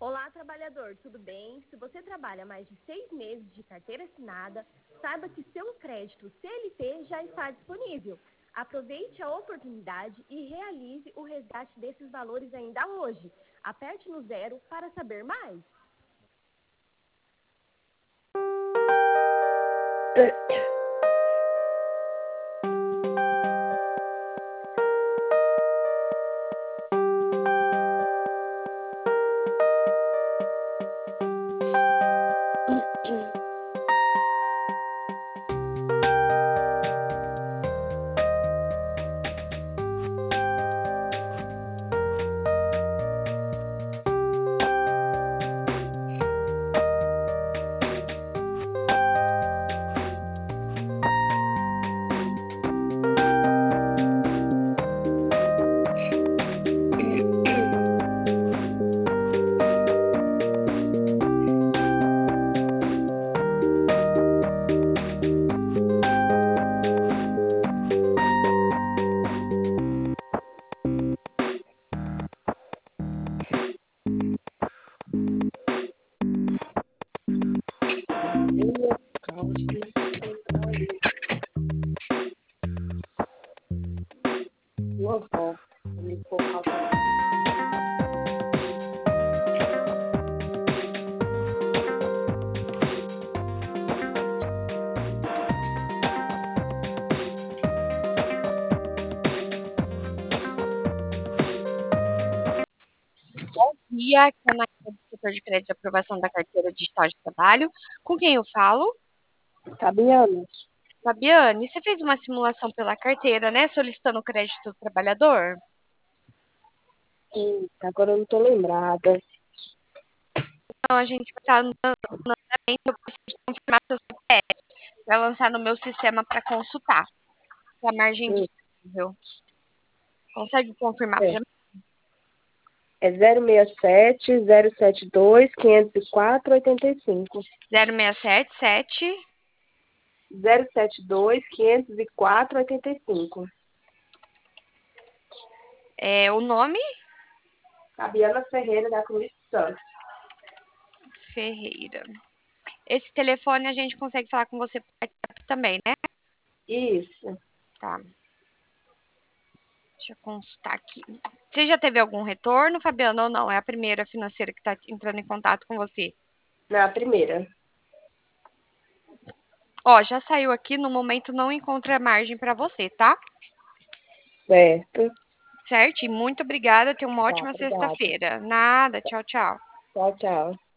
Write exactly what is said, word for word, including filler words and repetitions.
Olá, trabalhador, tudo bem? Se você trabalha mais de seis meses de carteira assinada, saiba que seu crédito C L T já está disponível. Aproveite a oportunidade e realize o resgate desses valores ainda hoje. Aperte no zero para saber mais. Dia, que é a Ana do setor de crédito de aprovação da carteira digital de trabalho. Com quem eu falo? Fabiana, Fabiane, você fez uma simulação pela carteira, né? Solicitando o crédito do trabalhador? sim, agora eu não tô lembrada. Então, a gente vai estar no andamento, eu preciso confirmar seu C P F para lançar no meu sistema para consultar a margem Hum, disponível. Consegue confirmar para é mim? é zero seis sete, zero sete dois, quinhentos e quatro, oitenta e cinco. zero seis sete sete. zero sete dois, quinhentos e quatro, oitenta e cinco. É, o nome? Fabiana Ferreira da Cruz Santos. Ferreira. Esse telefone a gente consegue falar com você por WhatsApp também, né? Isso. Tá. Deixa eu consultar aqui. Você já teve algum retorno, Fabiana, ou não? É a primeira financeira que está entrando em contato com você? Na primeira. Ó, já saiu aqui, no momento não encontra margem para você, tá? Certo. Certo? E muito obrigada, tenha uma Tá, ótima obrigada. sexta-feira. Nada, tchau, tchau. Tchau, tchau.